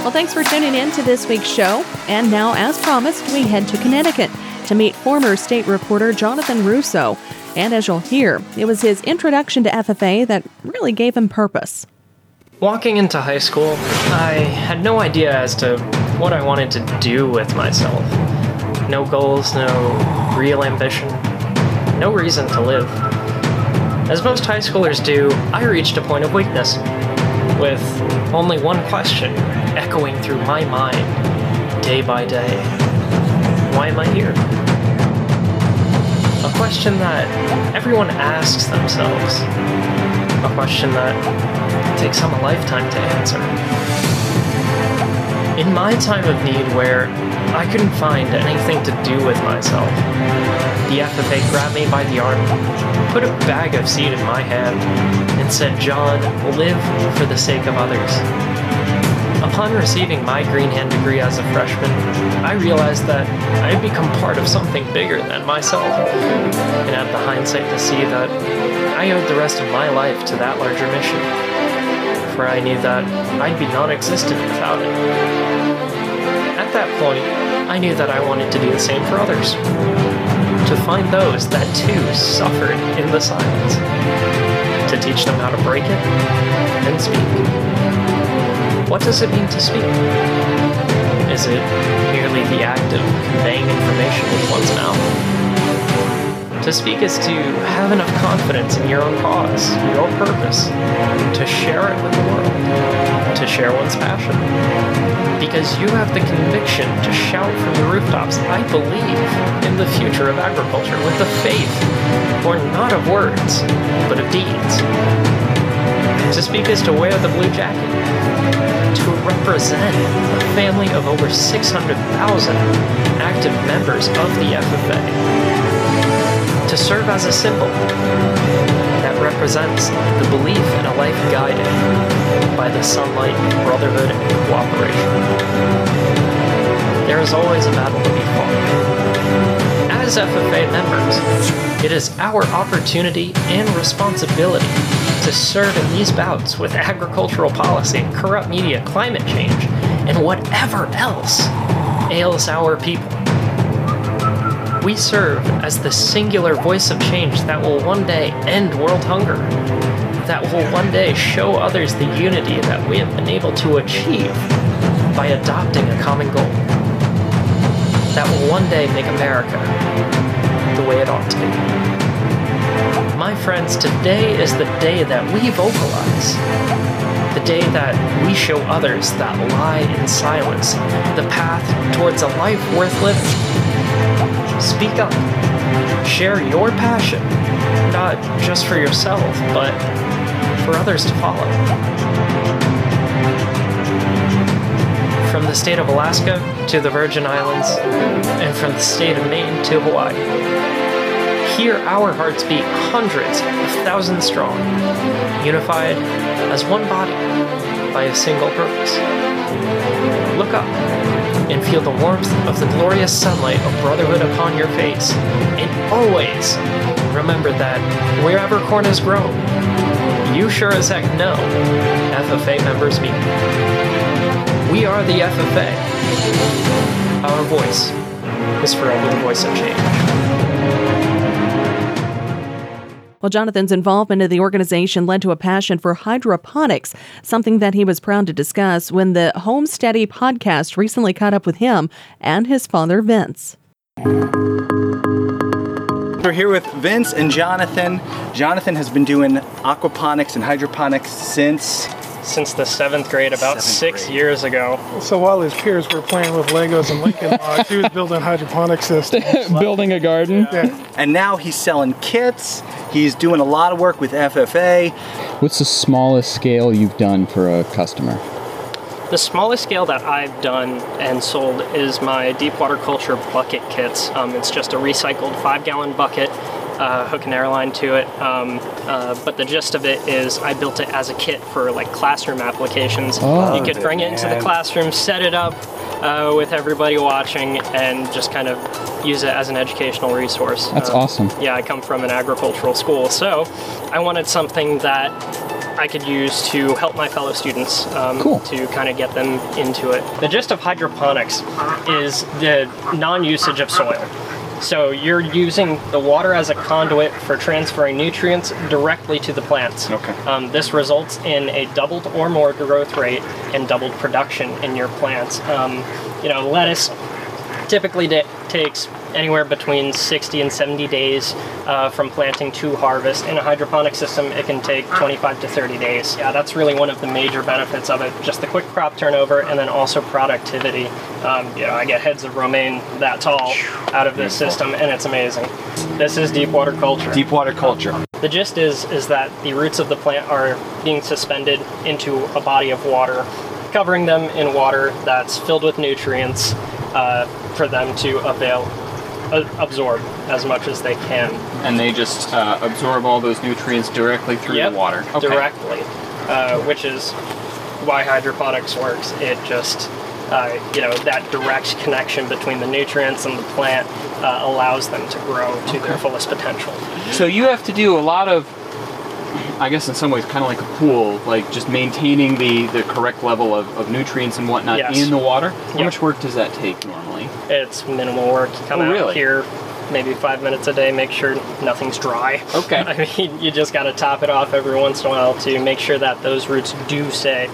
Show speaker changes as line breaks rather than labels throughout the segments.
Well, thanks for tuning in to this week's show. And now, as promised, we head to Connecticut to meet former state reporter Jonathan Russo. And as you'll hear, it was his introduction to FFA that really gave him purpose.
Walking into high school, I had no idea as to what I wanted to do with myself. No goals, no real ambition, no reason to live. As most high schoolers do, I reached a point of weakness, with only one question echoing through my mind, day by day. Why am I here? A question that everyone asks themselves. A question that takes some a lifetime to answer. In my time of need where I couldn't find anything to do with myself, the FFA grabbed me by the arm, put a bag of seed in my hand, and said, "John, live for the sake of others." Upon receiving my Green Hand degree as a freshman, I realized that I had become part of something bigger than myself, and had the hindsight to see that I owed the rest of my life to that larger mission, for I knew that I'd be non-existent without it. At that point, I knew that I wanted to do the same for others, to find those that too suffered in the silence, to teach them how to break it and speak. What does it mean to speak? Is it merely the act of conveying information with one's mouth? To speak is to have enough confidence in your own cause, your purpose, to share it with the world, to share one's passion. Because you have the conviction to shout from the rooftops, "I believe in the future of agriculture," with the faith, born not of words, but of deeds. To speak is to wear the blue jacket, to represent a family of over 600,000 active members of the FFA, to serve as a symbol that represents the belief in a life guided by the sunlight, brotherhood, and cooperation. There is always a battle to be fought. As FFA members, it is our opportunity and responsibility to serve in these bouts with agricultural policy, corrupt media, climate change, and whatever else ails our people. We serve as the singular voice of change that will one day end world hunger, that will one day show others the unity that we have been able to achieve by adopting a common goal, that will one day make America the way it ought to be. My friends, today is the day that we vocalize, the day that we show others that lie in silence the path towards a life worth living. Speak up. Share your passion, not just for yourself, but for others to follow. From the state of Alaska to the Virgin Islands, and from the state of Maine to Hawaii, hear our hearts beat hundreds of thousands strong, unified as one body by a single purpose. Look up and feel the warmth of the glorious sunlight of brotherhood upon your face, and always remember that wherever corn is grown, you sure as heck know FFA members meet. We are the FFA. Our voice is forever the voice of change.
Well, Jonathan's involvement in the organization led to a passion for hydroponics, something that he was proud to discuss when the Homesteady podcast recently caught up with him and his father, Vince.
We're here with Vince and Jonathan. Jonathan has been doing aquaponics and hydroponics since
the 7th grade, about 6 years ago.
So while his peers were playing with Legos and Lincoln Logs, he was building hydroponic systems.
Building a garden.
Yeah.
And now he's selling kits. He's doing a lot of work with FFA.
What's the smallest scale you've done for a customer?
The smallest scale that I've done and sold is my deep water culture bucket kits. It's just a recycled 5-gallon bucket, hook an airline to it. But the gist of it is I built it as a kit for like classroom applications.
Oh,
you could bring it into the classroom, set it up with everybody watching, and just kind of use it as an educational resource.
That's awesome.
Yeah, I come from an agricultural school, so I wanted something that I could use to help my fellow students
Cool.
to kind of get them into it. The gist of hydroponics is the non-usage of soil. So you're using the water as a conduit for transferring nutrients directly to the plants.
Okay.
This results in a doubled or more growth rate and doubled production in your plants. Lettuce typically takes anywhere between 60 and 70 days from planting to harvest. In a hydroponic system, it can take 25 to 30 days. Yeah, that's really one of the major benefits of it, just the quick crop turnover and then also productivity. I get heads of romaine that tall out of this system, and it's amazing. This is deep water culture.
Deep water culture.
The gist is that the roots of the plant are being suspended into a body of water, covering them in water that's filled with nutrients for them to absorb as much as they can.
And they just absorb all those nutrients directly through the water. Okay.
Directly, which is why hydroponics works. It just, that direct connection between the nutrients and the plant allows them to grow to their fullest potential.
So you have to do a lot of, I guess in some ways, kind of like a pool, like just maintaining the correct level of nutrients and whatnot in the water. How much work does that take normally?
It's minimal work. You come out here maybe 5 minutes a day, make sure nothing's dry.
Okay.
I mean, you just got to top it off every once in a while to make sure that those roots do stay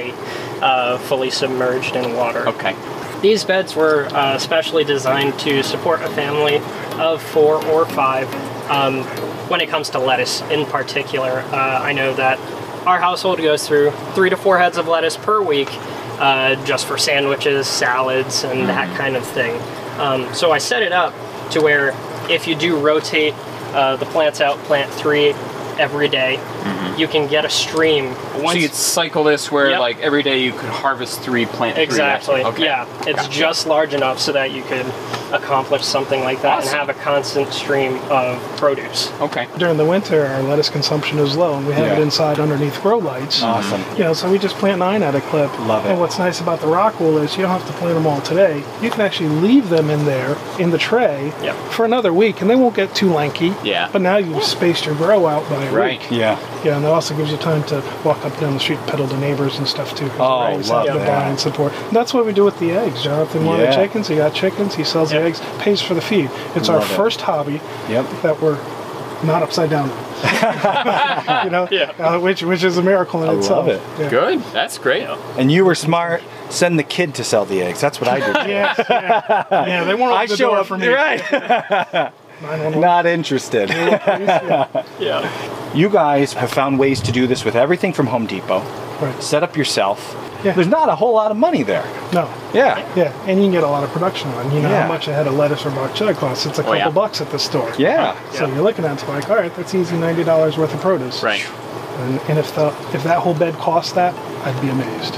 fully submerged in water.
Okay.
These beds were specially designed to support a family of 4 or 5. When it comes to lettuce in particular, I know that our household goes through 3 to 4 heads of lettuce per week just for sandwiches, salads, and that kind of thing. So I set it up to where if you do rotate the plants out, plant 3 every day, you can get a stream.
So you could cycle this where like every day you could harvest 3, plant 3.
Exactly.
Okay.
Yeah, it's just large enough so that you could accomplish something like that and have a constant stream of produce.
Okay.
During the winter, our lettuce consumption is low, and we have it inside underneath grow lights.
Awesome.
So we just plant 9 at a clip.
Love it.
And what's nice about the rock wool is you don't have to plant them all today. You can actually leave them in there in the tray for another week, and they won't get too lanky.
Yeah.
But now you've spaced your grow out by a week.
Yeah.
Yeah, and it also gives you time to walk up and down the street and peddle to neighbors and stuff too.
Oh, love
to buy and support. And that's what we do with the eggs. Jonathan wanted chickens. He got chickens. He sells the eggs. Pays for the feed. It's our first hobby that we're not upside down. Which is a miracle in itself.
Love it.
Yeah.
Good. That's great.
And you were smart. Send the kid to sell the eggs. That's what I did.
Yeah, they won't open the door for me.
Right. Not interested. You guys have found ways to do this with everything from Home Depot.
Right.
Set up yourself.
Yeah.
There's not a whole lot of money there.
No.
Yeah.
Yeah, and you can get a lot of production on. You know how much a head of lettuce or bok choy costs. It's a couple bucks at the store.
Yeah.
So you're looking at it like, all right, that's easy $90 worth of produce.
Right.
And if that whole bed cost that, I'd be amazed.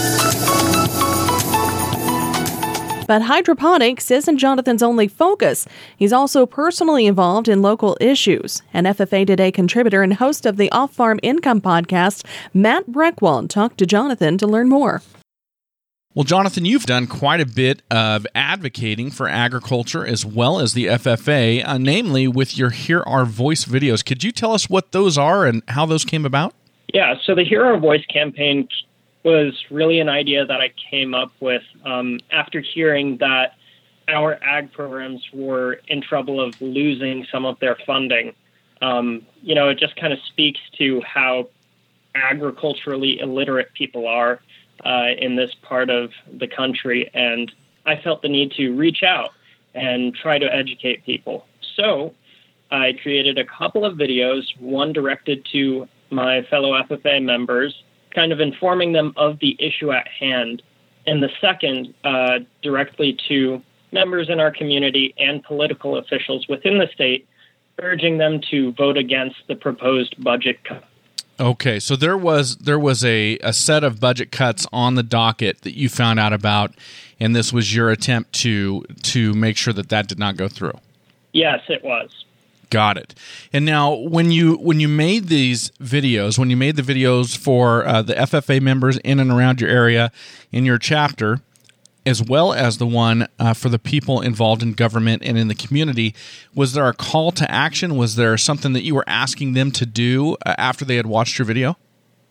But hydroponics isn't Jonathan's only focus. He's also personally involved in local issues. An FFA Today contributor and host of the Off-Farm Income podcast, Matt Breckwald, talked to Jonathan to learn more.
Well, Jonathan, you've done quite a bit of advocating for agriculture as well as the FFA, namely with your Hear Our Voice videos. Could you tell us what those are and how those came about?
Yeah, so the Hear Our Voice campaign was really an idea that I came up with after hearing that our ag programs were in trouble of losing some of their funding. It just kind of speaks to how agriculturally illiterate people are in this part of the country, and I felt the need to reach out and try to educate people. So I created a couple of videos, one directed to my fellow FFA members, kind of informing them of the issue at hand, and the second directly to members in our community and political officials within the state, urging them to vote against the proposed budget cut.
Okay, so there was a set of budget cuts on the docket that you found out about, and this was your attempt to make sure that did not go through.
Yes, it was.
Got it. And now, when you made these videos, when you made the videos for the FFA members in and around your area, in your chapter, as well as the one for the people involved in government and in the community, was there a call to action? Was there something that you were asking them to do after they had watched your video?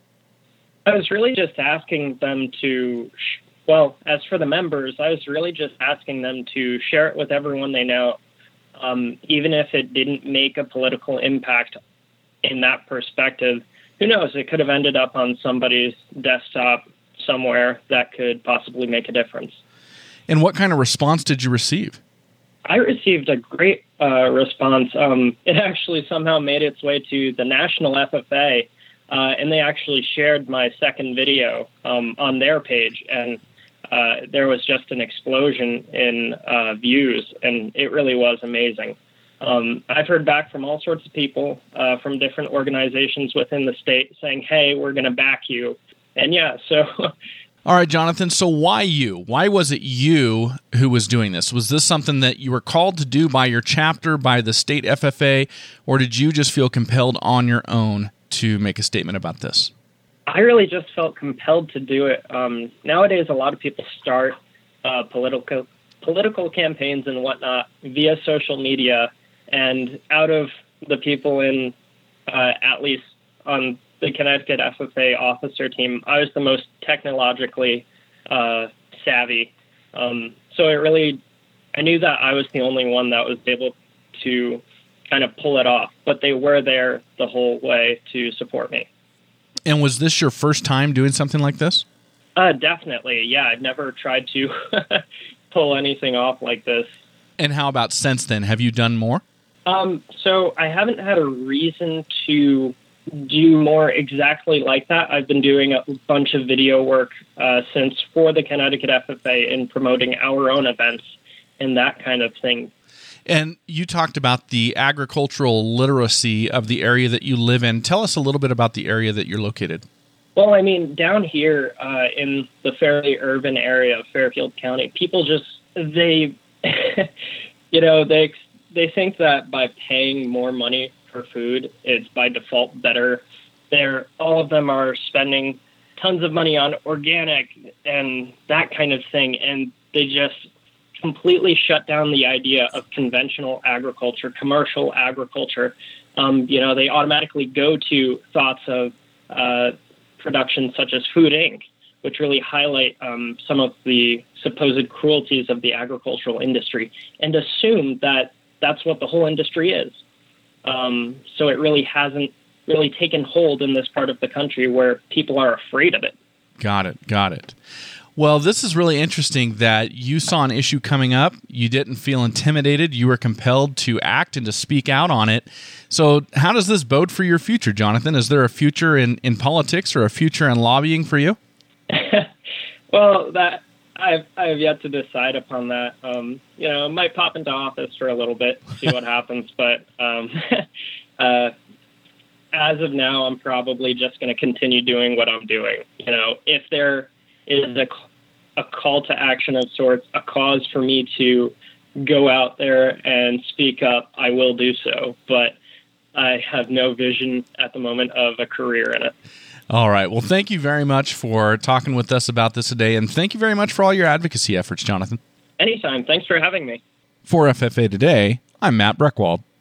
I was really just asking them to, well, as for the members, I was really just asking them to share it with everyone they know, even if it didn't make a political impact in that perspective. Who knows? It could have ended up on somebody's desktop somewhere that could possibly make a difference.
And what kind of response did you receive?
I received a great response. It actually somehow made its way to the National FFA, and they actually shared my second video on their page, and there was just an explosion in views, and it really was amazing. I've heard back from all sorts of people from different organizations within the state saying, hey, we're going to back you. And yeah, so...
All right, Jonathan, so why you? Why was it you who was doing this? Was this something that you were called to do by your chapter, by the state FFA, or did you just feel compelled on your own to make a statement about this?
I really just felt compelled to do it. Nowadays, a lot of people start political campaigns and whatnot via social media, and out of the people in, at least on the Connecticut FFA officer team, I was the most technologically savvy. So it really, I knew that I was the only one that was able to kind of pull it off, but they were there the whole way to support me.
And was this your first time doing something like this?
Definitely, yeah. I've never tried to pull anything off like this.
And how about since then? Have you done more?
So I haven't had a reason to do more exactly like that. I've been doing a bunch of video work since for the Connecticut FFA in promoting our own events and that kind of thing.
And you talked about the agricultural literacy of the area that you live in. Tell us a little bit about the area that you're located.
Well, I mean, down here in the fairly urban area of Fairfield County, people just, they, you know, they think that by paying more money for food, it's by default better. All of them are spending tons of money on organic and that kind of thing, and they just completely shut down the idea of conventional agriculture, commercial agriculture. You know, they automatically go to thoughts of productions such as Food Inc., which really highlight some of the supposed cruelties of the agricultural industry, and assume that that's what the whole industry is. So it really hasn't really taken hold in this part of the country where people are afraid of it.
Got it. Well, this is really interesting that you saw an issue coming up. You didn't feel intimidated. You were compelled to act and to speak out on it. So how does this bode for your future, Jonathan? Is there a future in politics or a future in lobbying for you?
Well, that I've yet to decide upon that. You know, I might pop into office for a little bit, see what happens. But as of now, I'm probably just going to continue doing what I'm doing. You know, if there is a call to action of sorts, a cause for me to go out there and speak up, I will do so. But I have no vision at the moment of a career in it.
All right. Well, thank you very much for talking with us about this today, and thank you very much for all your advocacy efforts, Jonathan.
Anytime. Thanks for having me.
For FFA Today, I'm Matt Breckwald.